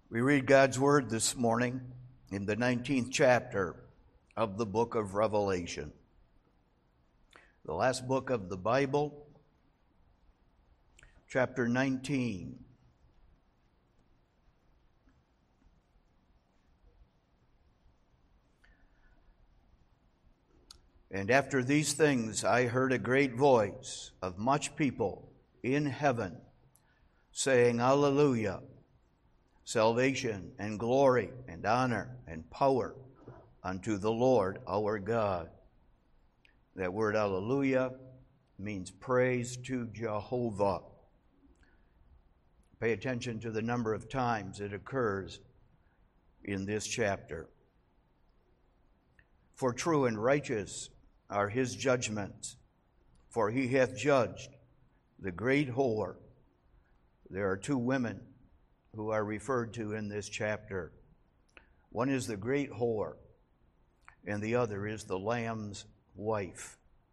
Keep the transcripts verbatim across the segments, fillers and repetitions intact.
We read God's Word this morning in the nineteenth chapter of the book of Revelation. The last book of the Bible, chapter nineteen. And after these things I heard a great voice of much people in heaven, saying, Alleluia! Salvation and glory and honor and power unto the Lord our God. That word Alleluia means praise to Jehovah. Pay attention to the number of times it occurs in this chapter. For true and righteous are his judgments, for he hath judged the great whore. There are two women who are referred to in this chapter. One is the great whore, and the other is the Lamb's wife.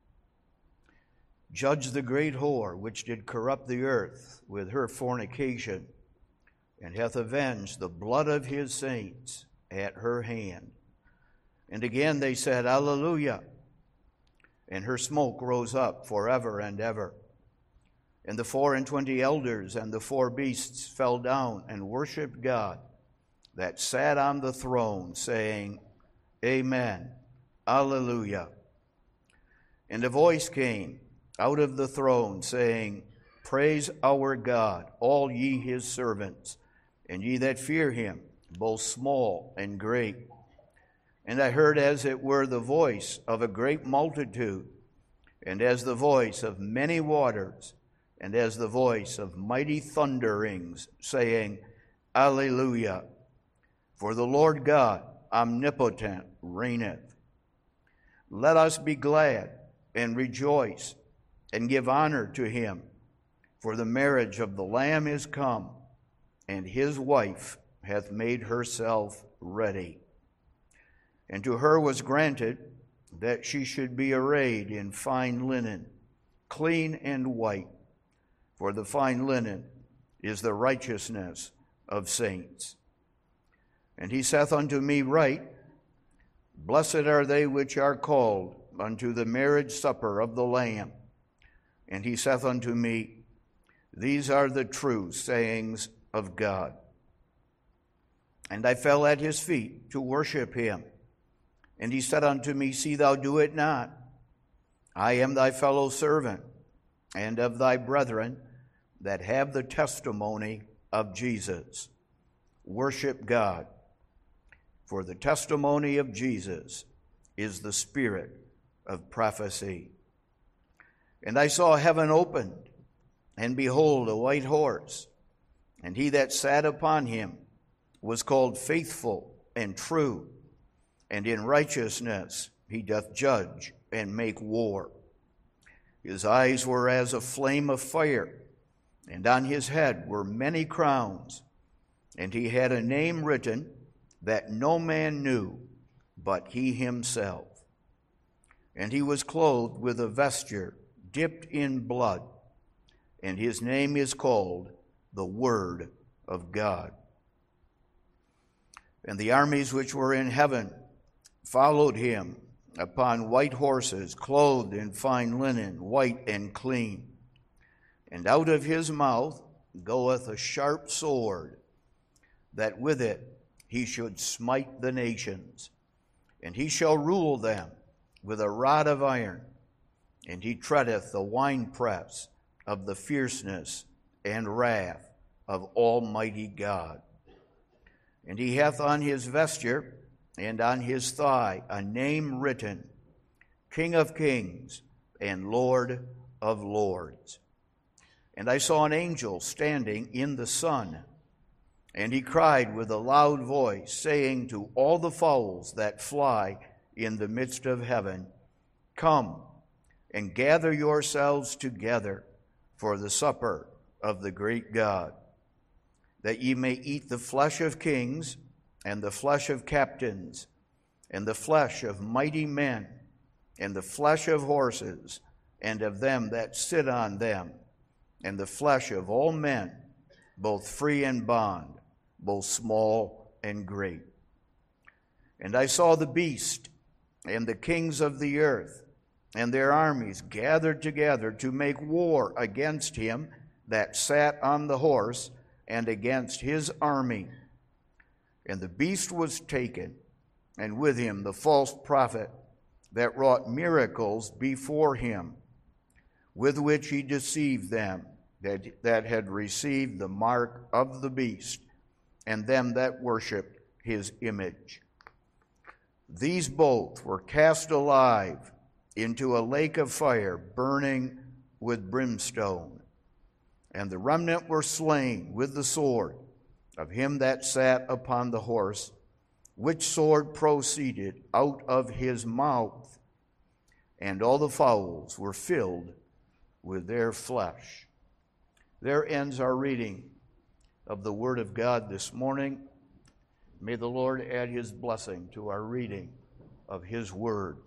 Judge the great whore, which did corrupt the earth with her fornication, and hath avenged the blood of his saints at her hand. And again they said, Alleluia! And her smoke rose up forever and ever. And the four and twenty elders and the four beasts fell down and worshipped God that sat on the throne, saying, Amen, Alleluia. And a voice came out of the throne, saying, Praise our God, all ye his servants, and ye that fear him, both small and great. And I heard as it were the voice of a great multitude, and as the voice of many waters, and as the voice of mighty thunderings, saying, Alleluia! For the Lord God omnipotent reigneth. Let us be glad and rejoice, and give honor to him, for the marriage of the Lamb is come, and his wife hath made herself ready. And to her was granted that she should be arrayed in fine linen, clean and white, for the fine linen is the righteousness of saints. And he saith unto me, Write, Blessed are they which are called unto the marriage supper of the Lamb. And he saith unto me, These are the true sayings of God. And I fell at his feet to worship him. And he said unto me, See thou do it not. I am thy fellow servant, and of thy brethren that have the testimony of Jesus. Worship God, for the testimony of Jesus is the spirit of prophecy. And I saw heaven opened, and behold, a white horse, and he that sat upon him was called Faithful and True, and in righteousness he doth judge and make war. His eyes were as a flame of fire, and on his head were many crowns, and he had a name written that no man knew but he himself. And he was clothed with a vesture dipped in blood, and his name is called the Word of God. And the armies which were in heaven followed him upon white horses, clothed in fine linen, white and clean. And out of his mouth goeth a sharp sword, that with it he should smite the nations. And he shall rule them with a rod of iron, and he treadeth the winepress of the fierceness and wrath of Almighty God. And he hath on his vesture and on his thigh a name written, King of Kings and Lord of Lords. And I saw an angel standing in the sun, and he cried with a loud voice, saying to all the fowls that fly in the midst of heaven, Come and gather yourselves together for the supper of the great God, that ye may eat the flesh of kings, and the flesh of captains, and the flesh of mighty men, and the flesh of horses, and of them that sit on them, and the flesh of all men, both free and bond, both small and great. And I saw the beast and the kings of the earth and their armies gathered together to make war against him that sat on the horse and against his army. And the beast was taken, and with him the false prophet that wrought miracles before him, with which he deceived them that, that had received the mark of the beast, and them that worshipped his image. These both were cast alive into a lake of fire, burning with brimstone. And the remnant were slain with the sword of him that sat upon the horse, which sword proceeded out of his mouth, and all the fowls were filled with their flesh. There ends our reading of the Word of God this morning. May the Lord add his blessing to our reading of his Word.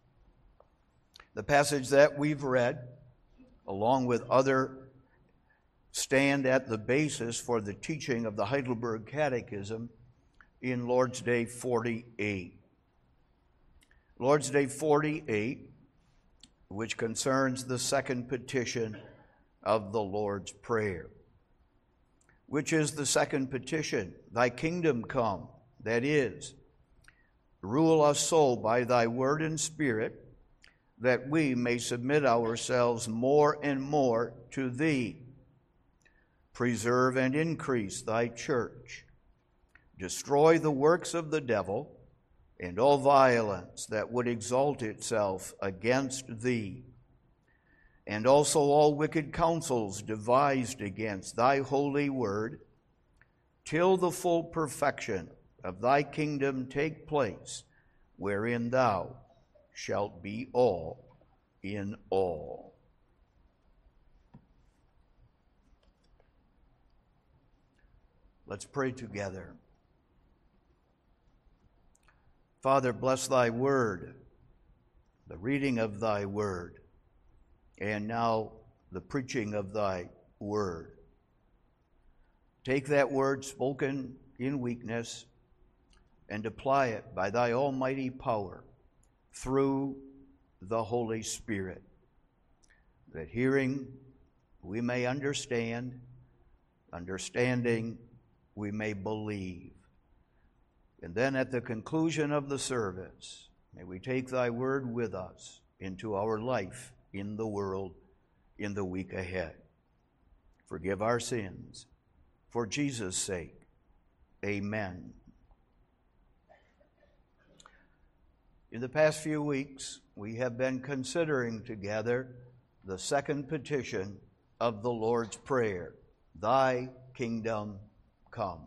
The passage that we've read, along with other, stand at the basis for the teaching of the Heidelberg Catechism in Lord's Day forty-eight. Lord's Day forty-eight, which concerns the second petition of the Lord's Prayer. Which is the second petition? Thy kingdom come, that is, rule us so by thy word and spirit, that we may submit ourselves more and more to thee. Preserve and increase thy church. Destroy the works of the devil and all violence that would exalt itself against thee, and also all wicked counsels devised against thy holy word, till the full perfection of thy kingdom take place, wherein thou shalt be all in all. Let's pray together. Father, bless thy word, the reading of thy word, and now the preaching of thy word. Take that word spoken in weakness and apply it by thy almighty power through the Holy Spirit, that hearing we may understand, understanding we may believe. And then at the conclusion of the service, may we take thy word with us into our life in the world in the week ahead. Forgive our sins. For Jesus' sake, amen. In the past few weeks, we have been considering together the second petition of the Lord's Prayer, Thy kingdom come.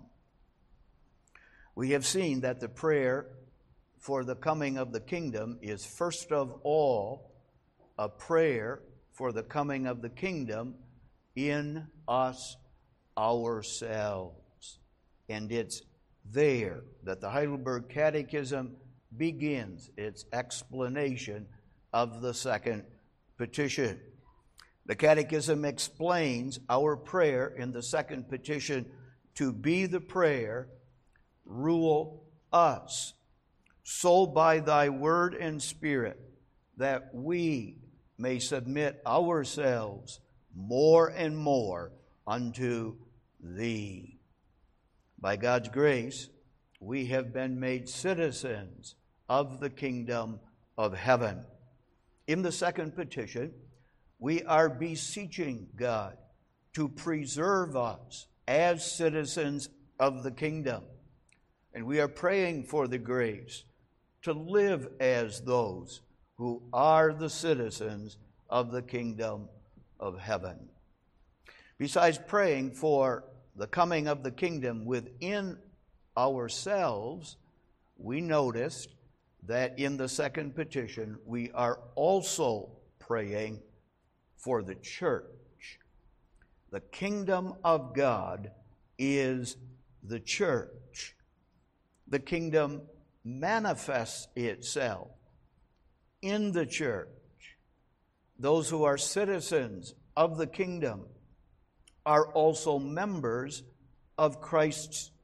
We have seen that the prayer for the coming of the kingdom is first of all a prayer for the coming of the kingdom in us ourselves. And it's there that the Heidelberg Catechism begins its explanation of the second petition. The Catechism explains our prayer in the second petition to be the prayer, rule us, so by thy word and spirit, that we may submit ourselves more and more unto thee. By God's grace, we have been made citizens of the kingdom of heaven. In the second petition, we are beseeching God to preserve us as citizens of the kingdom. And we are praying for the grace to live as those who are the citizens of the kingdom of heaven. Besides praying for the coming of the kingdom within ourselves, we noticed that in the second petition we are also praying for the church. The kingdom of God is the church. The kingdom manifests itself in the church. Those who are citizens of the kingdom are also members of Christ's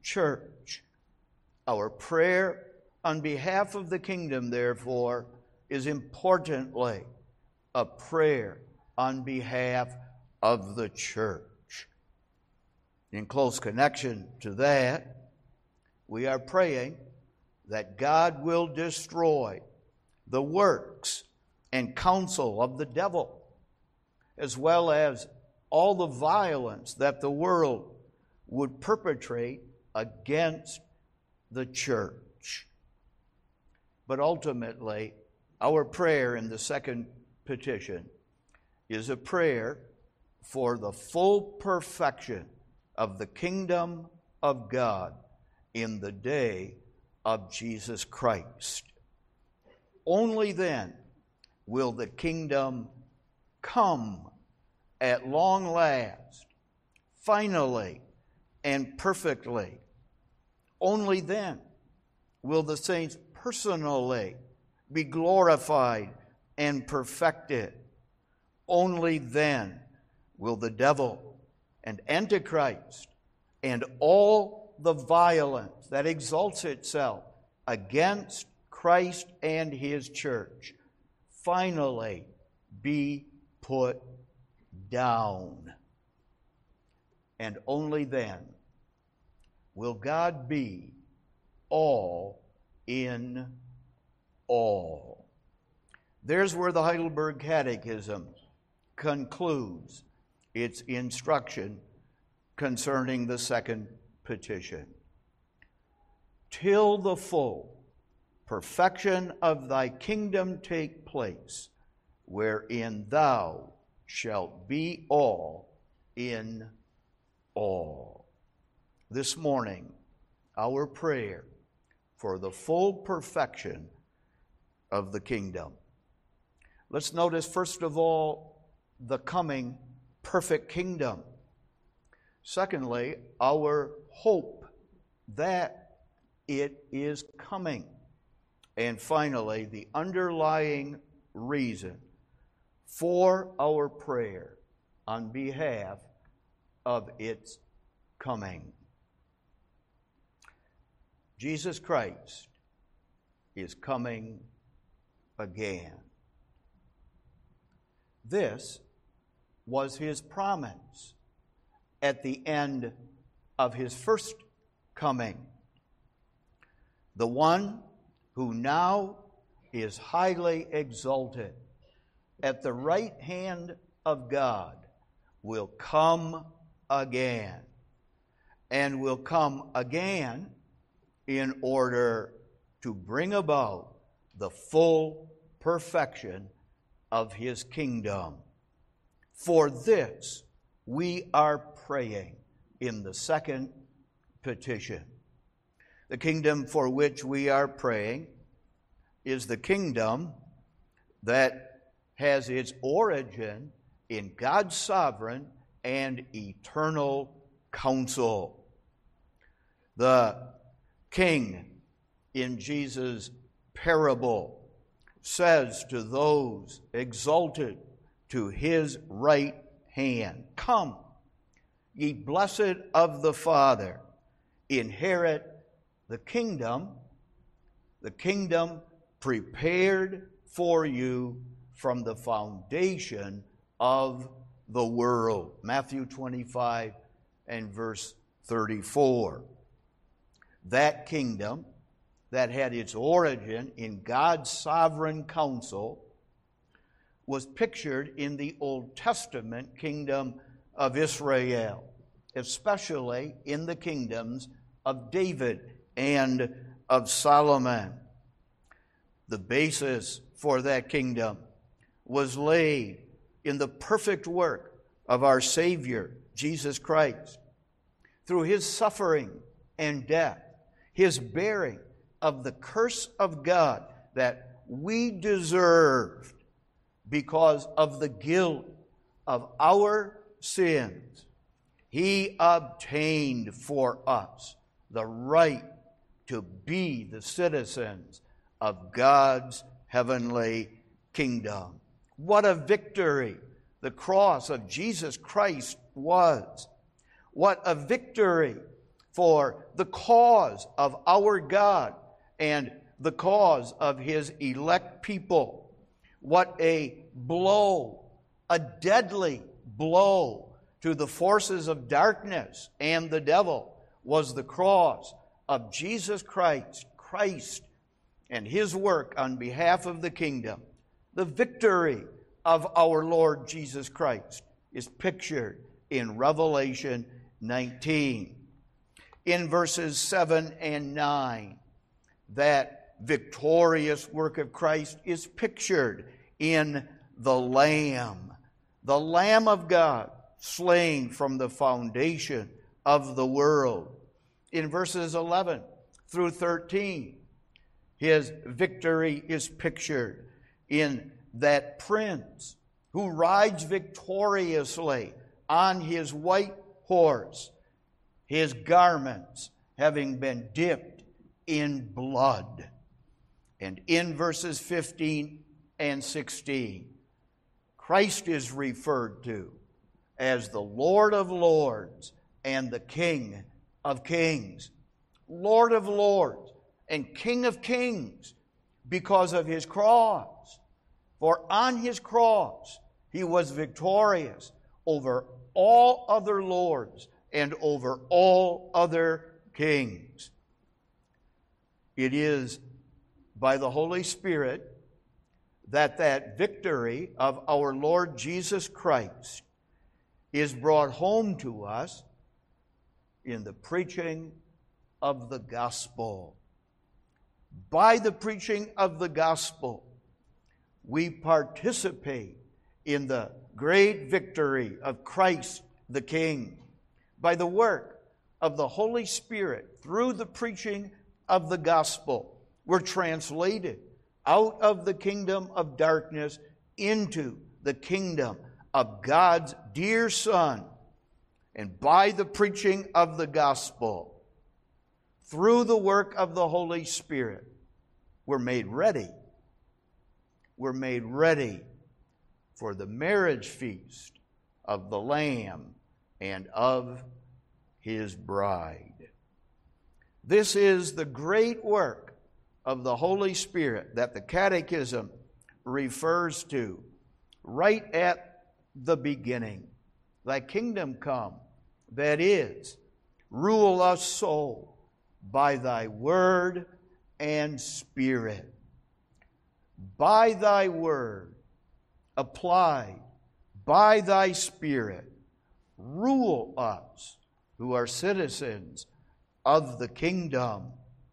church. Our prayer on behalf of the kingdom, therefore, is importantly a prayer on behalf of the church. In close connection to that, we are praying that God will destroy the works and counsel of the devil, as well as all the violence that the world would perpetrate against the church. But ultimately, our prayer in the second petition is a prayer for the full perfection of the kingdom of God in the day of Jesus Christ. Only then will the kingdom come at long last, finally and perfectly. Only then will the saints personally be glorified and perfected. Only then will the devil and Antichrist and all the violence that exalts itself against Christ and his church finally be put down. And only then will God be all in all. There's where the Heidelberg Catechism concludes its instruction concerning the second petition. Till the full perfection of thy kingdom take place, wherein thou shalt be all in all. This morning, our prayer for the full perfection of the kingdom. Let's notice, first of all, the coming perfect kingdom. Secondly, our hope that it is coming. And finally, the underlying reason for our prayer on behalf of its coming. Jesus Christ is coming again. This was his promise at the end of his first coming. The one who now is highly exalted at the right hand of God will come again, and will come again in order to bring about the full perfection of his kingdom. For this we are praying in the second petition. The kingdom for which we are praying is the kingdom that has its origin in God's sovereign and eternal counsel. The king in Jesus' parable says to those exalted to his right hand, "Come, ye blessed of the Father, inherit the kingdom, the kingdom prepared for you from the foundation of the world." Matthew twenty-five and verse thirty-four. That kingdom that had its origin in God's sovereign counsel was pictured in the Old Testament kingdom of Israel, especially in the kingdoms of David and of Solomon. The basis for that kingdom was laid in the perfect work of our Savior, Jesus Christ, through his suffering and death, his bearing of the curse of God that we deserved because of the guilt of our sins. He obtained for us the right to be the citizens of God's heavenly kingdom. What a victory the cross of Jesus Christ was. What a victory for the cause of our God and the cause of his elect people. What a blow, a deadly blow to the forces of darkness and the devil was the cross of Jesus Christ, Christ and his work on behalf of the kingdom. The victory of our Lord Jesus Christ is pictured in Revelation nineteen. In verses seven and nine, that victorious work of Christ is pictured in the Lamb, the Lamb of God, slain from the foundation of the world. In verses eleven through thirteen, his victory is pictured in that prince who rides victoriously on his white horse, his garments having been dipped in blood. And in verses fifteen and sixteen, Christ is referred to as the Lord of lords and the King of kings. Lord of lords and King of kings because of his cross. For on his cross he was victorious over all other lords and over all other kings. It is by the Holy Spirit that that victory of our Lord Jesus Christ is brought home to us in the preaching of the gospel. By the preaching of the gospel, we participate in the great victory of Christ the King. By the work of the Holy Spirit, through the preaching of the gospel, we're translated out of the kingdom of darkness into the kingdom of God's dear Son. And by the preaching of the gospel, through the work of the Holy Spirit, we're made ready. We're made ready for the marriage feast of the Lamb and of his bride. This is the great work of the Holy Spirit that the Catechism refers to right at the beginning. Thy kingdom come, that is, rule us so by thy word and spirit. By thy word, applied by thy spirit, rule us who are citizens of the kingdom.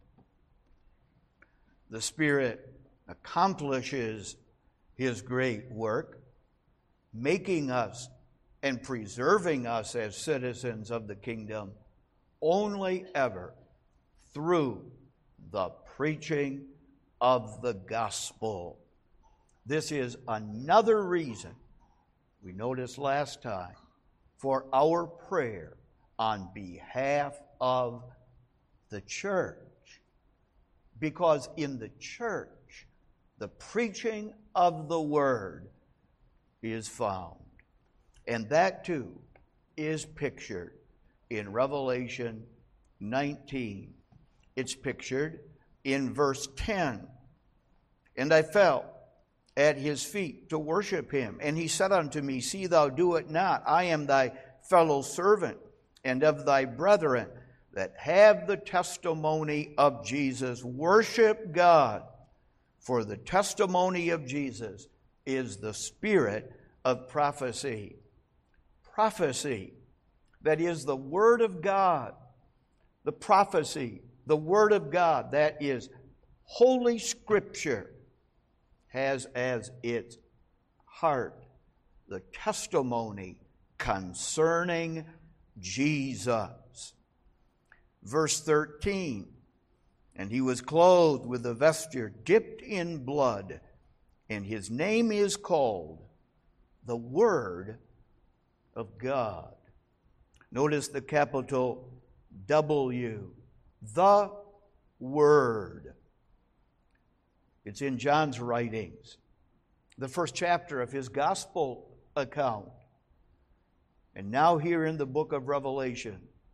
The Spirit accomplishes his great work, making us and preserving us as citizens of the kingdom only ever through the preaching of the gospel. This is another reason, we noticed last time, for our prayer on behalf of the church. Because in the church, the preaching of the word is found. And that too is pictured in Revelation nineteen. It's pictured in verse ten. And I fell at his feet to worship him. And he said unto me, See thou do it not. I am thy fellow servant and of thy brethren that have the testimony of Jesus. Worship God, for the testimony of Jesus is the spirit of prophecy. Prophecy, that is the Word of God. The prophecy, the Word of God, that is Holy Scripture, has as its heart the testimony concerning Jesus. Verse thirteen, and he was clothed with a vesture dipped in blood, and his name is called the Word of God. Notice the capital W, the Word. It's in John's writings, the first chapter of his gospel account. And now here in the book of Revelation,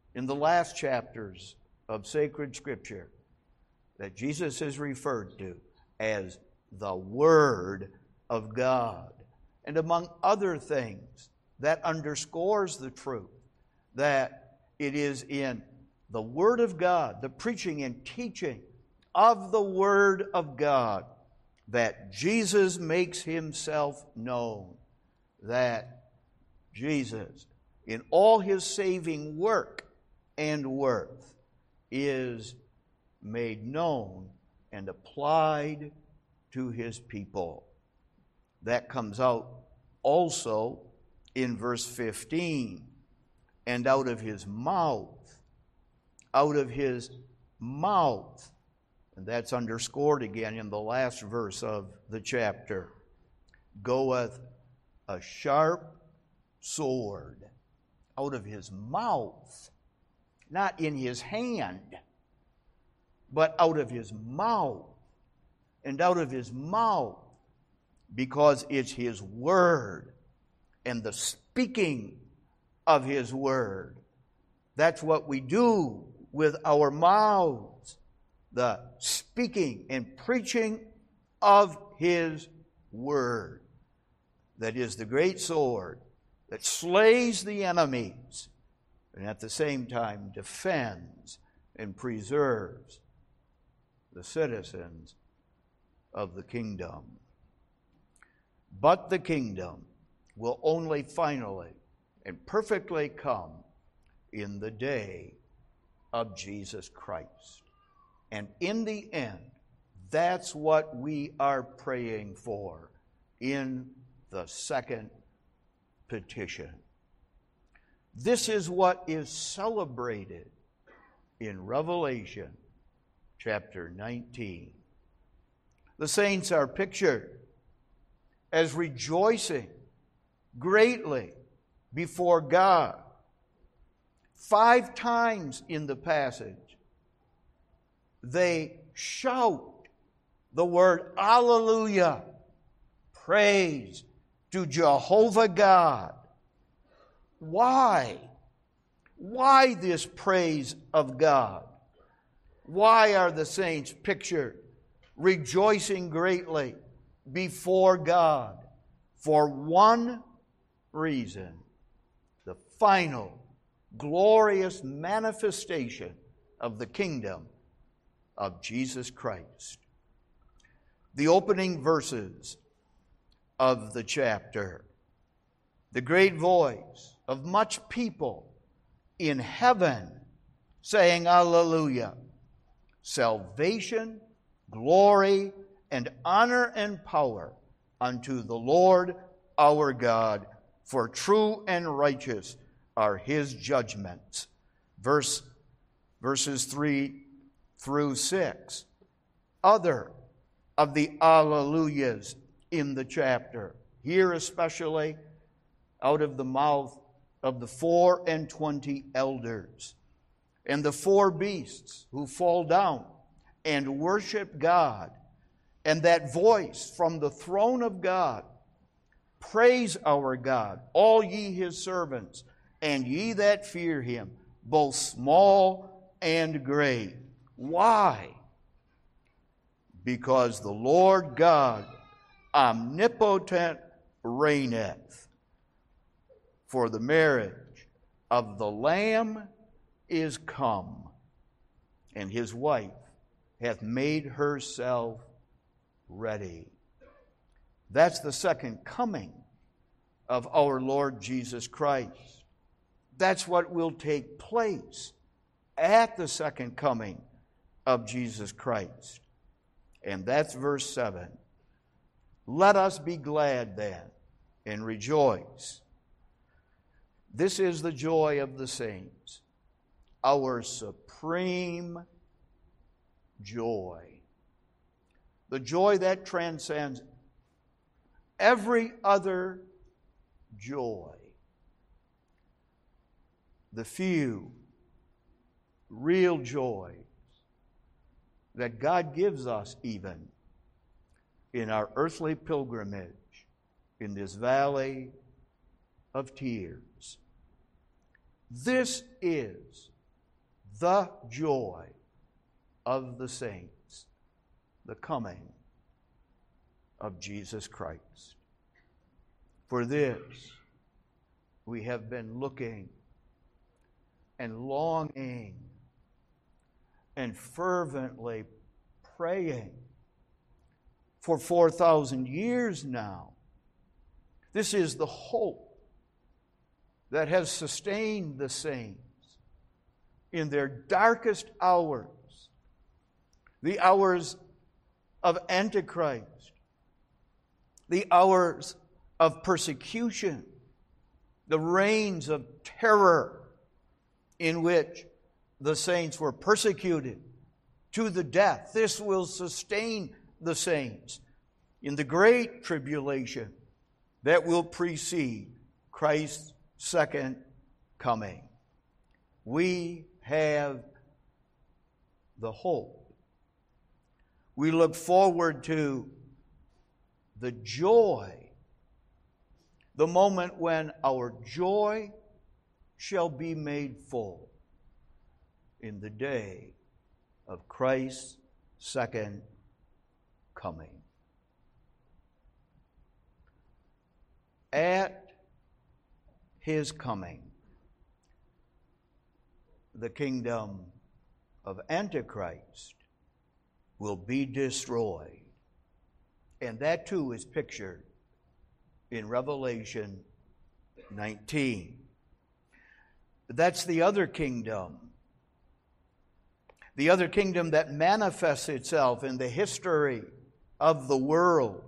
in the last chapters of sacred Scripture that Jesus is referred to as the Word of God. And among other things, that underscores the truth that it is in the Word of God, the preaching and teaching of the Word of God, that Jesus makes Himself known, that Jesus, in all His saving work and worth, is made known and applied to His people. That comes out also in verse fifteen. And out of His mouth, out of His mouth, and that's underscored again in the last verse of the chapter, goeth a sharp sword. Out of His mouth, not in His hand, but out of His mouth. And out of His mouth, because it's His Word and the speaking of His Word. That's what we do with our mouths, the speaking and preaching of His Word. That is the great sword that slays the enemies and at the same time defends and preserves the citizens of the kingdom. But the kingdom will only finally and perfectly come in the day of Jesus Christ. And in the end, that's what we are praying for in the second petition. This is what is celebrated in Revelation chapter nineteen. The saints are pictured as rejoicing greatly before God. Five times in the passage, they shout the word Alleluia, praise to Jehovah God. Why? Why this praise of God? Why are the saints pictured rejoicing greatly before God? For one reason: the final glorious manifestation of the kingdom of Jesus Christ. The opening verses of the chapter: the great voice of much people in heaven saying Alleluia. Salvation, glory, and honor and power unto the Lord our God, for true and righteous are His judgments. Verse, verses three through six. Other of the Alleluias in the chapter. Here especially out of the mouth of the four and twenty elders and the four beasts who fall down and worship God, and that voice from the throne of God: praise our God, all ye His servants, and ye that fear Him, both small and great. Why? Because the Lord God omnipotent reigneth. For the marriage of the Lamb is come, and His wife hath made herself ready. That's the second coming of our Lord Jesus Christ. That's what will take place at the second coming of Jesus Christ. And that's verse seven. Let us be glad then and rejoice. This is the joy of the saints, our supreme joy. The joy that transcends every other joy. The few real joys that God gives us even in our earthly pilgrimage in this valley of tears. This is the joy of the saints, the coming of Jesus Christ. For this we have been looking and longing and fervently praying for four thousand years now. This is the hope that has sustained the saints in their darkest hours, the hours of Antichrist, the hours of persecution, the reigns of terror in which the saints were persecuted to the death. This will sustain the saints in the great tribulation that will precede Christ's second coming. We have the hope. We look forward to the joy, the moment when our joy shall be made full in the day of Christ's second coming. At His coming, the kingdom of Antichrist will be destroyed. And that too is pictured in Revelation nineteen. That's the other kingdom. The other kingdom that manifests itself in the history of the world.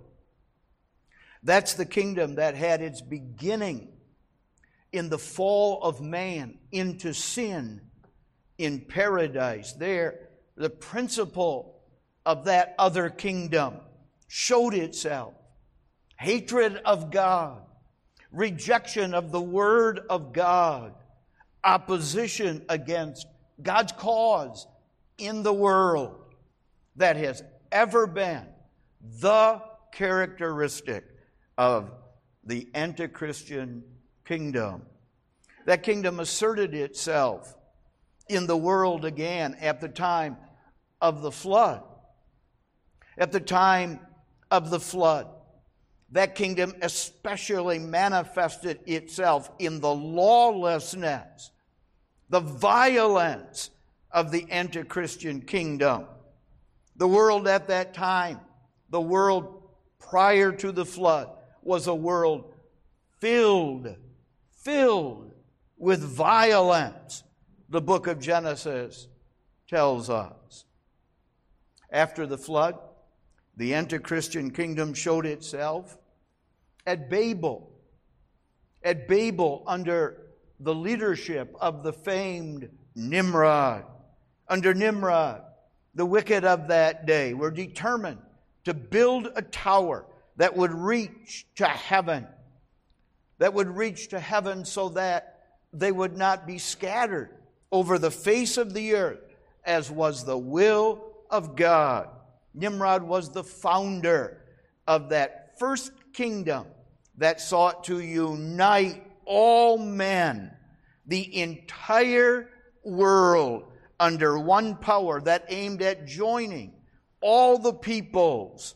That's the kingdom that had its beginning in the fall of man into sin in paradise. There, the principle of that other kingdom showed itself. Hatred of God, rejection of the Word of God, opposition against God's cause in the world. That has ever been the characteristic of the anti-Christian kingdom. That kingdom asserted itself in the world again at the time of the flood. At the time of the flood, that kingdom especially manifested itself in the lawlessness, the violence of the anti-Christian kingdom. The world at that time, the world prior to the flood, was a world filled, filled with violence, the book of Genesis tells us. After the flood, the anti-Christian kingdom showed itself at Babel. At Babel, under the leadership of the famed Nimrod. Under Nimrod, the wicked of that day were determined to build a tower that would reach to heaven. That would reach to heaven so that they would not be scattered over the face of the earth, as was the will of God. Nimrod was the founder of that first kingdom that sought to unite all men, the entire world, under one power that aimed at joining all the peoples,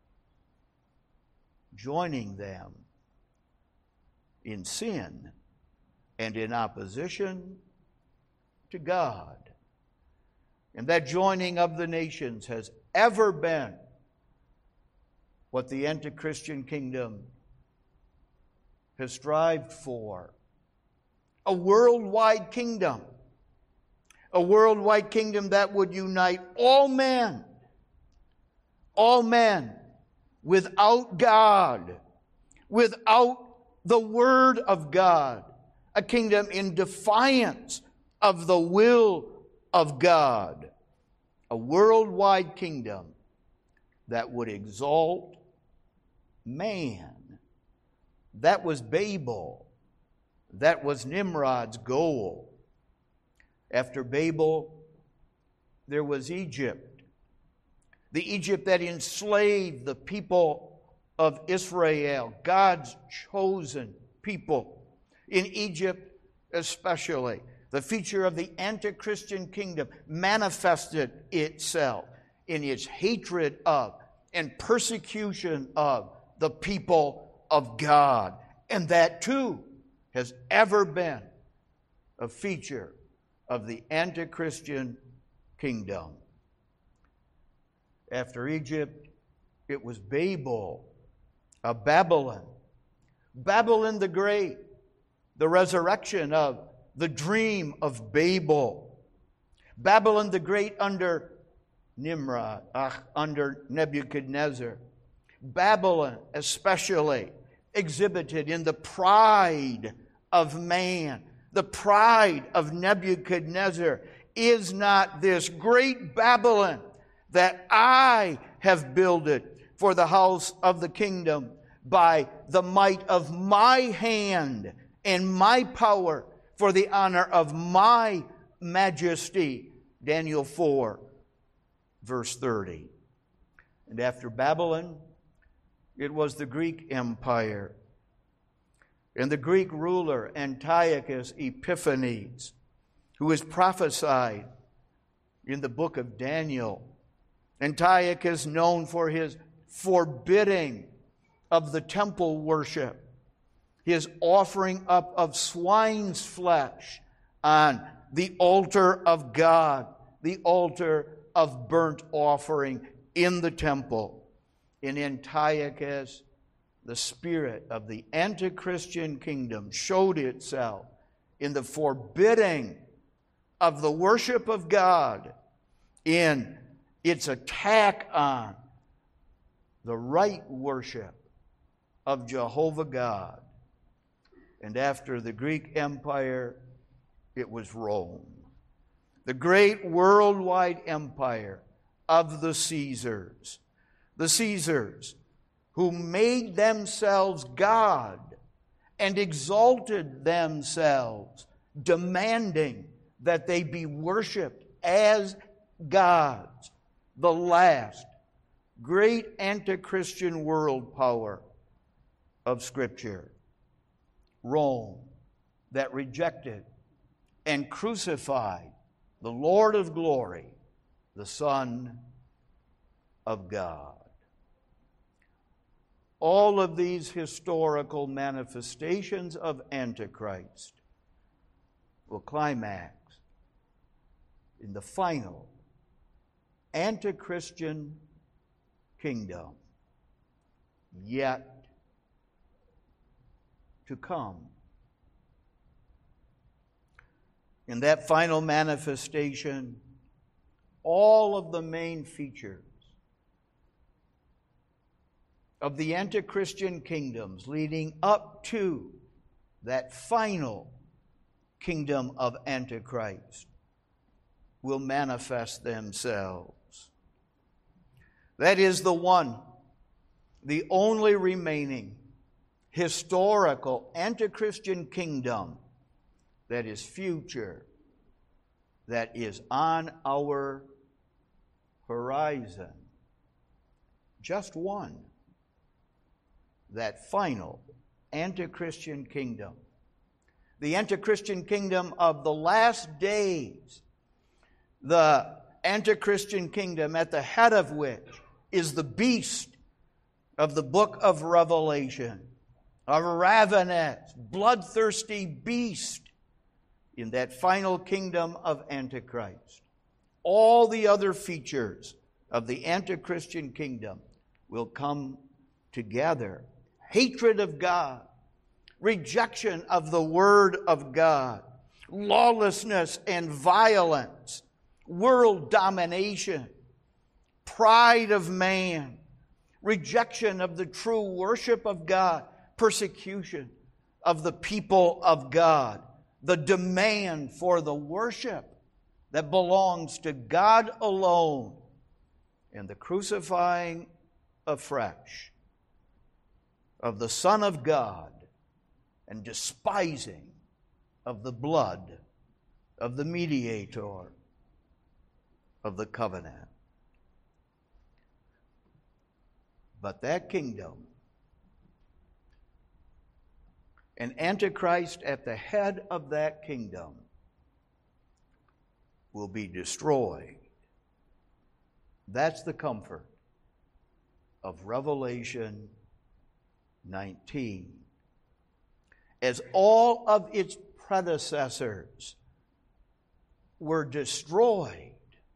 joining them in sin and in opposition to God. And that joining of the nations has ever been what the anti-Christian kingdom has strived for. A worldwide kingdom. A worldwide kingdom that would unite all men. All men without God. Without the Word of God. A kingdom in defiance of the will of God. A worldwide kingdom that would exalt man. That was Babel. That was Nimrod's goal. After Babel, there was Egypt. The Egypt that enslaved the people of Israel, God's chosen people. In Egypt especially, the feature of the anti-Christian kingdom manifested itself in its hatred of and persecution of the people of God. And that too has ever been a feature of the anti-Christian kingdom. After Egypt, it was Babel, a Babylon. Babylon the Great, the resurrection of the dream of Babel. Babylon the Great under Nimrod, uh, under Nebuchadnezzar. Babylon especially exhibited in the pride of man. The pride of Nebuchadnezzar. Is not this great Babylon that I have builded for the house of the kingdom by the might of my hand and my power for the honor of my majesty? Daniel four, verse thirty. And after Babylon, it was the Greek Empire. And the Greek ruler Antiochus Epiphanes, who is prophesied in the book of Daniel. Antiochus, known for his forbidding of the temple worship, his offering up of swine's flesh on the altar of God, the altar of burnt offering in the temple. In Antiochus, the spirit of the anti-Christian kingdom showed itself in the forbidding of the worship of God, in its attack on the right worship of Jehovah God. And after the Greek Empire, it was Rome, the great worldwide empire of the Caesars. The Caesars who made themselves God and exalted themselves, demanding that they be worshipped as gods. The last great anti-Christian world power of Scripture. Rome, that rejected and crucified the Lord of glory, the Son of God. All of these historical manifestations of Antichrist will climax in the final anti-Christian kingdom yet to come. In that final manifestation, all of the main features of the anti-Christian kingdoms leading up to that final kingdom of Antichrist will manifest themselves. That is the one, the only remaining historical anti-Christian kingdom that is future, that is on our horizon. Just one. That final anti-Christian kingdom. The anti-Christian kingdom of the last days. The anti-Christian kingdom at the head of which is the beast of the book of Revelation. A ravenous, bloodthirsty beast in that final kingdom of Antichrist. All the other features of the anti-Christian kingdom will come together. Hatred of God, rejection of the Word of God, lawlessness and violence, world domination, pride of man, rejection of the true worship of God, persecution of the people of God, the demand for the worship that belongs to God alone, and the crucifying afresh of the Son of God and despising of the blood of the mediator of the covenant. But that kingdom, an Antichrist at the head of that kingdom, will be destroyed. That's the comfort of Revelation nineteen. As all of its predecessors were destroyed,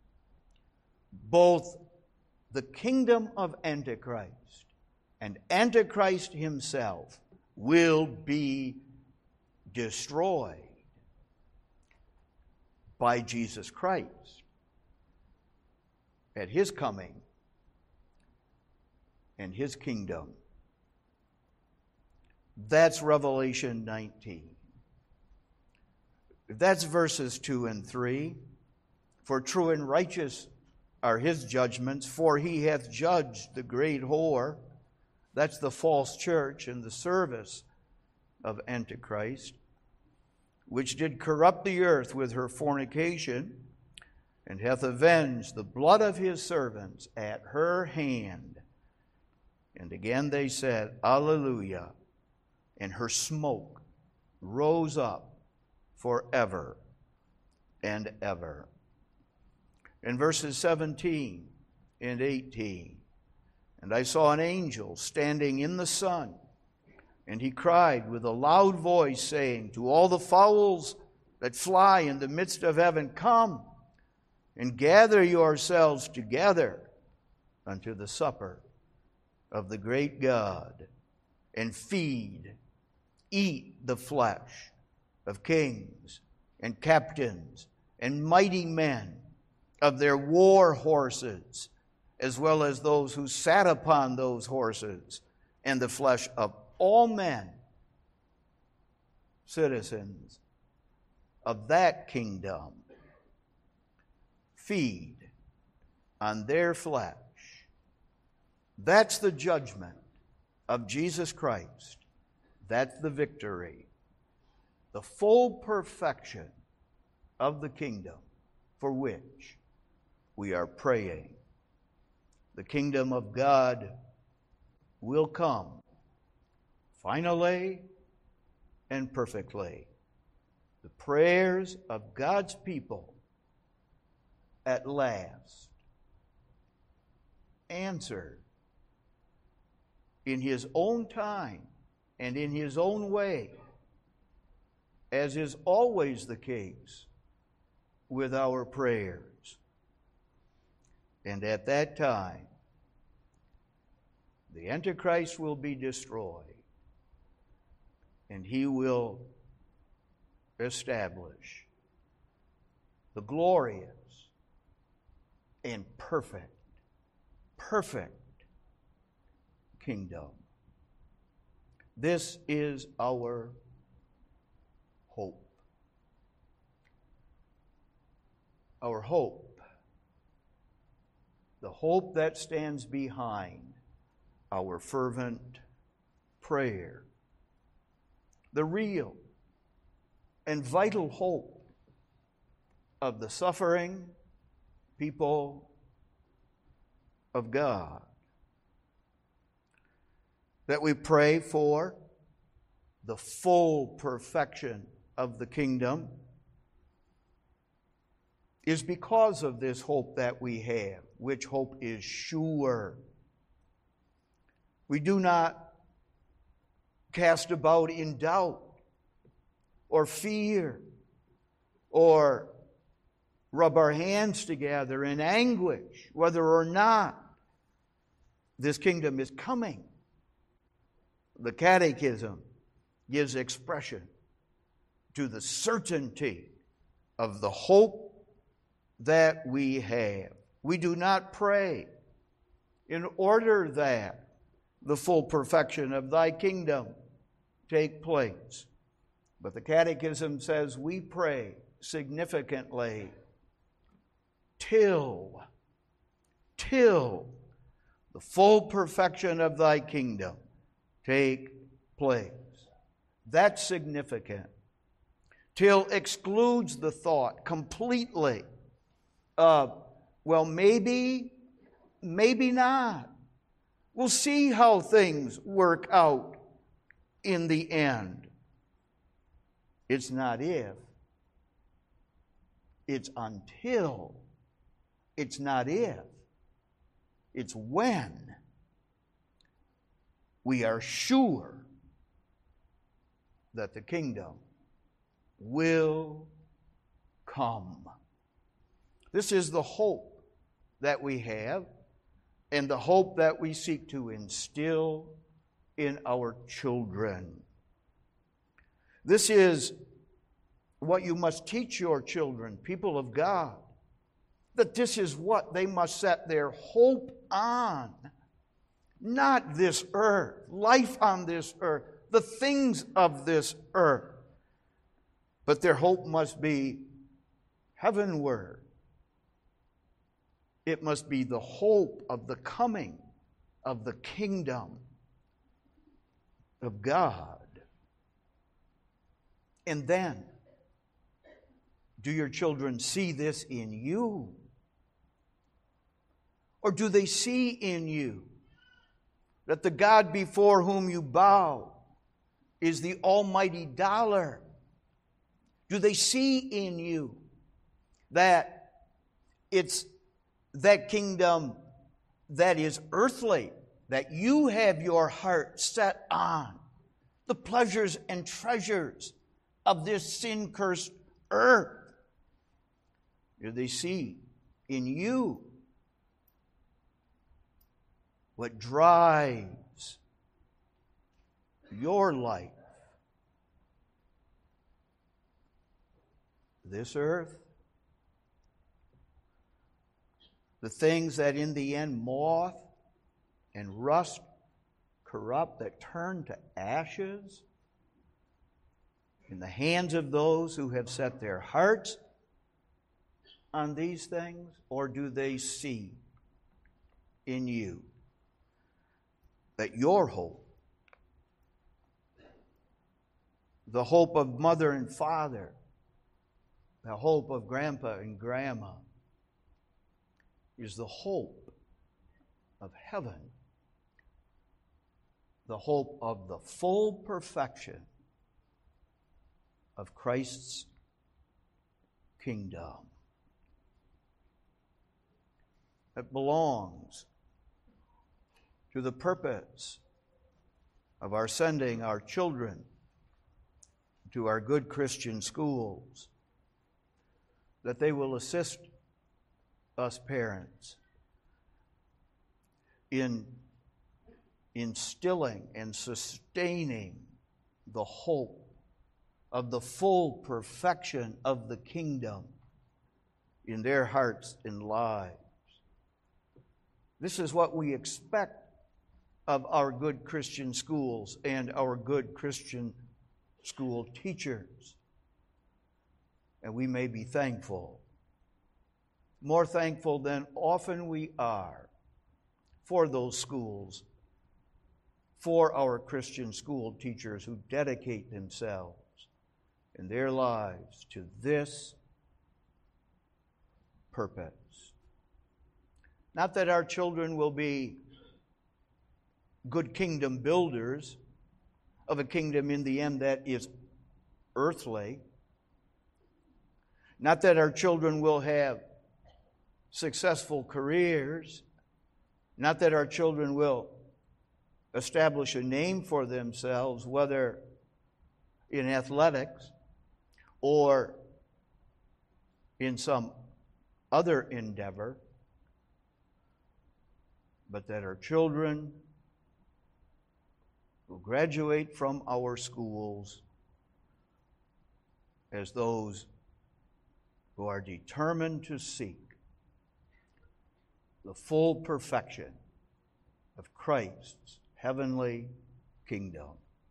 both the kingdom of Antichrist and Antichrist himself will be destroyed by Jesus Christ at his coming and his kingdom. That's Revelation nineteen. That's verses two and three. For true and righteous are his judgments, for he hath judged the great whore. That's the false church in the service of Antichrist, which did corrupt the earth with her fornication, and hath avenged the blood of his servants at her hand. And again they said, Alleluia. And her smoke rose up forever and ever. In verses seventeen and eighteen, and I saw an angel standing in the sun, and he cried with a loud voice, saying, to all the fowls that fly in the midst of heaven, come and gather yourselves together unto the supper of the great God, and feed, eat the flesh of kings and captains and mighty men, of their war horses, as well as those who sat upon those horses, and the flesh of all men, citizens of that kingdom. Feed on their flesh. That's the judgment of Jesus Christ. That's the victory. The full perfection of the kingdom for which we are praying. The kingdom of God will come finally and perfectly. The prayers of God's people at last answered in his own time and in his own way, as is always the case with our prayers. And at that time, the Antichrist will be destroyed, and he will establish the glorious and perfect, perfect kingdom. This is our hope. Our hope. The hope that stands behind our fervent prayer. The real and vital hope of the suffering people of God. That we pray for the full perfection of the kingdom is because of this hope that we have, which hope is sure. We do not cast about in doubt or fear or rub our hands together in anguish whether or not this kingdom is coming. The Catechism gives expression to the certainty of the hope that we have. We do not pray in order that the full perfection of thy kingdom take place. But the Catechism says we pray significantly till, till the full perfection of thy kingdom take place. That's significant. Till excludes the thought completely of, well, maybe, maybe not. We'll see how things work out in the end. It's not if, It's until. It's not if. It's when we are sure that the kingdom will come. This is the hope that we have, and the hope that we seek to instill in our children. This is what you must teach your children, people of God, that this is what they must set their hope on. Not this earth, life on this earth, the things of this earth, but their hope must be heavenward. It must be the hope of the coming of the kingdom of God. And then, do your children see this in you? Or do they see in you that the God before whom you bow is the almighty dollar? Do they see in you that it's that kingdom that is earthly, that you have your heart set on, the pleasures and treasures of this sin-cursed earth? Do they see in you what drives your life? This earth? The things that in the end moth and rust corrupt, that turn to ashes in the hands of those who have set their hearts on these things? Or do they see in you that your hope, the hope of mother and father, the hope of grandpa and grandma, is the hope of heaven, the hope of the full perfection of Christ's kingdom? It belongs to the purpose of our sending our children to our good Christian schools, that they will assist us parents in instilling and sustaining the hope of the full perfection of the kingdom in their hearts and lives. This is what we expect of our good Christian schools and our good Christian school teachers. And we may be thankful, more thankful than often we are, for those schools, for our Christian school teachers who dedicate themselves and their lives to this purpose. Not that our children will be good kingdom builders of a kingdom in the end that is earthly. Not that our children will have successful careers. Not that our children will establish a name for themselves, whether in athletics or in some other endeavor, but that our children will graduate from our schools as those who are determined to seek the full perfection of Christ's heavenly kingdom.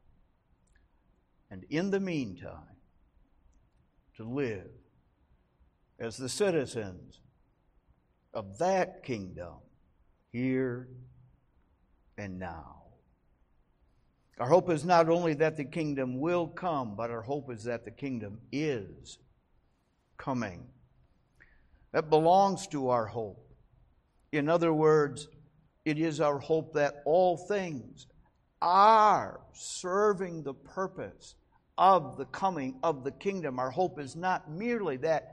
And in the meantime, to live as the citizens of that kingdom here and now. Our hope is not only that the kingdom will come, but our hope is that the kingdom is coming. That belongs to our hope. In other words, it is our hope that all things are serving the purpose of the coming of the kingdom. Our hope is not merely that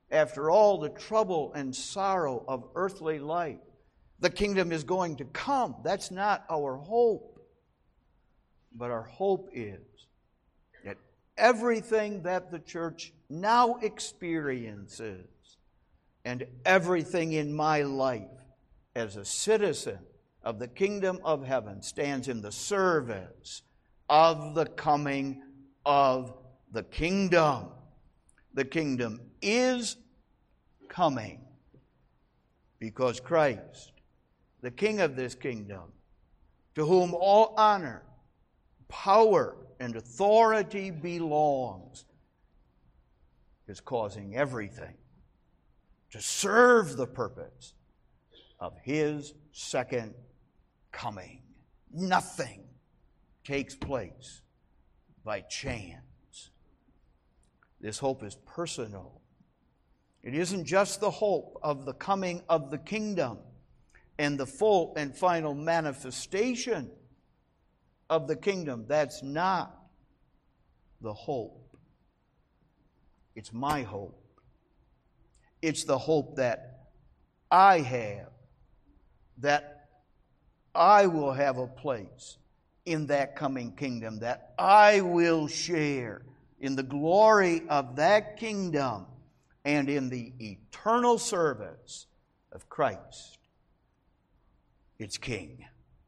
After all the trouble and sorrow of earthly life, the kingdom is going to come. That's not our hope. But our hope is that everything that the church now experiences and everything in my life as a citizen of the kingdom of heaven stands in the service of the coming of the kingdom. The kingdom is coming because Christ, the King of this kingdom, to whom all honor, power, and authority belongs, is causing everything to serve the purpose of His second coming. Nothing takes place by chance. This hope is personal. It isn't just the hope of the coming of the kingdom and the full and final manifestation of the kingdom. That's not the hope. It's my hope. It's the hope that I have, that I will have a place in that coming kingdom, that I will share in the glory of that kingdom and in the eternal service of Christ, its King.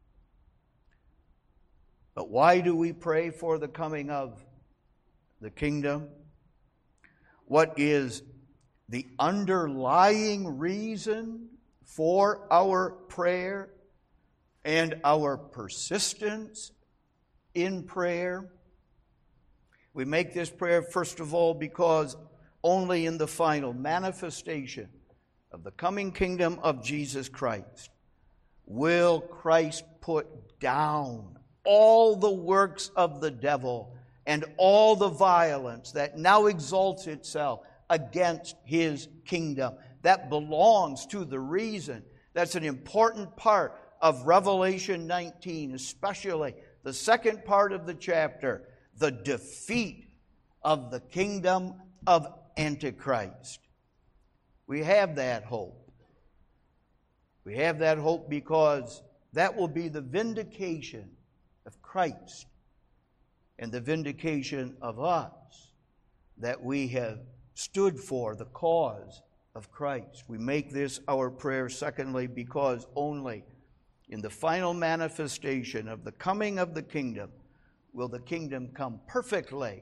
But why do we pray for the coming of the kingdom? What is the underlying reason for our prayer and our persistence in prayer? We make this prayer, first of all, because only in the final manifestation of the coming kingdom of Jesus Christ will Christ put down all the works of the devil and all the violence that now exalts itself against His kingdom. That belongs to the reason. That's an important part of Revelation nineteen, especially the second part of the chapter, the defeat of the kingdom of Antichrist. We have that hope. We have that hope because that will be the vindication of Christ and the vindication of us, that we have stood for the cause of Christ. We make this our prayer, secondly, because only in the final manifestation of the coming of the kingdom will the kingdom come perfectly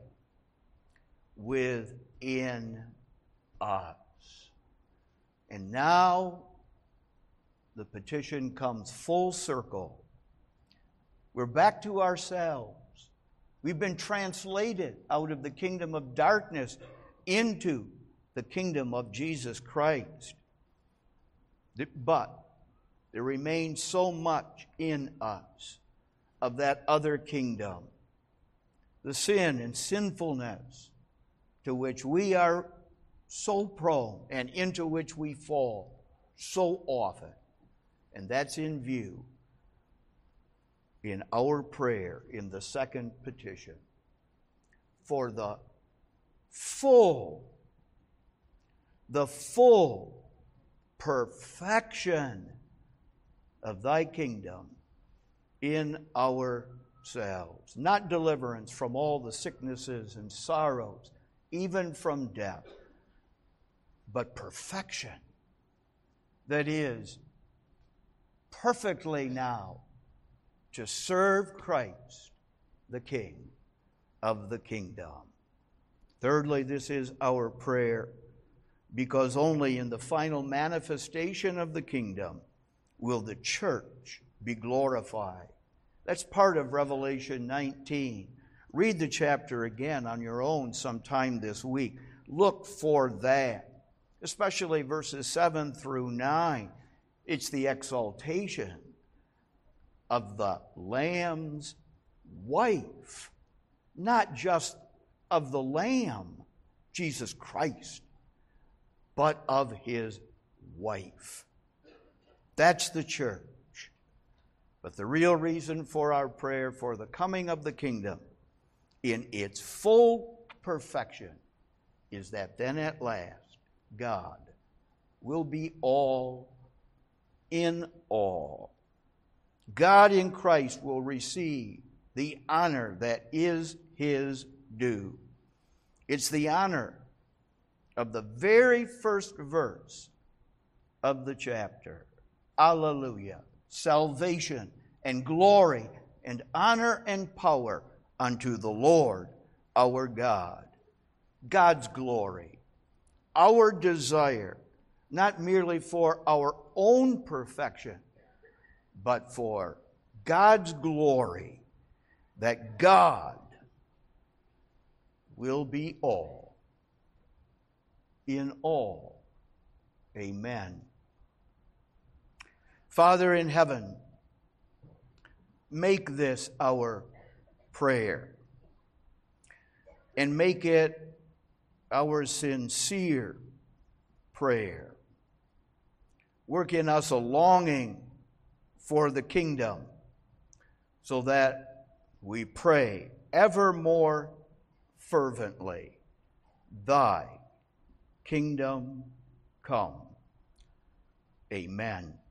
within us. And now the petition comes full circle. We're back to ourselves. We've been translated out of the kingdom of darkness into the kingdom of Jesus Christ. But there remains so much in us of that other kingdom, the sin and sinfulness to which we are so prone and into which we fall so often. And that's in view in our prayer in the second petition for the full, the full perfection of Thy kingdom in ourselves. Not deliverance from all the sicknesses and sorrows, even from death, but perfection that is perfectly now to serve Christ, the King of the kingdom. Thirdly, this is our prayer because only in the final manifestation of the kingdom will the church be glorified. That's part of Revelation nineteen. Read the chapter again on your own sometime this week. Look for that, especially verses seven through nine. It's the exaltation of the Lamb's wife, not just of the Lamb, Jesus Christ, but of His wife. That's the church. But the real reason for our prayer for the coming of the kingdom in its full perfection is that then at last God will be all in all. God in Christ will receive the honor that is his due. It's the honor of the very first verse of the chapter. Alleluia. Salvation and glory and honor and power unto the Lord our God. God's glory, our desire, not merely for our own perfection, but for God's glory, that God will be all in all. Amen. Father in heaven, make this our prayer, and make it our sincere prayer. Work in us a longing for the kingdom, so that we pray ever more fervently, Thy kingdom come. Amen.